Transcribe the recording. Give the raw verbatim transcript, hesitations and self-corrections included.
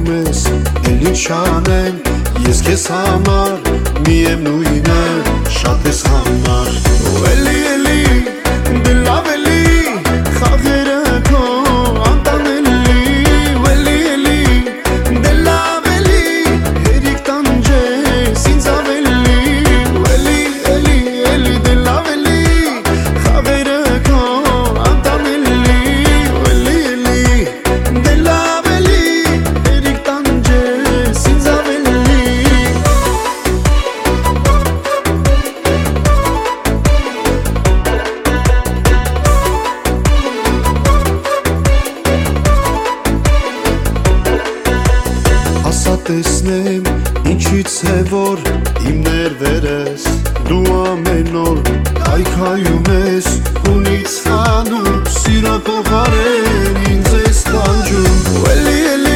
խաղերում ես, էլ ինչ անեմ, ես քեզ համար, միևնույն է, շատ ես համար։ Ու էլի էլի, դե լավ էլի, խաղերը քո անտանելի, ու էլի էլի, դե լավ էլի, հերիք տանջես ինձ ավելի, ու էլի էլի էլի, դե լավ էլի, խաղերը քո անտանելի, ու էլի էլի, դե լավ էլի, հերիք տանջես ինձ ավելի։ Ասա տեսնեմ, ինչից է որ իմ ներվերես, դու ամեն օր քայքայում ես, հունից հանում, սիրո փոխարեն ինձ ես տանջում, ու էլի էլի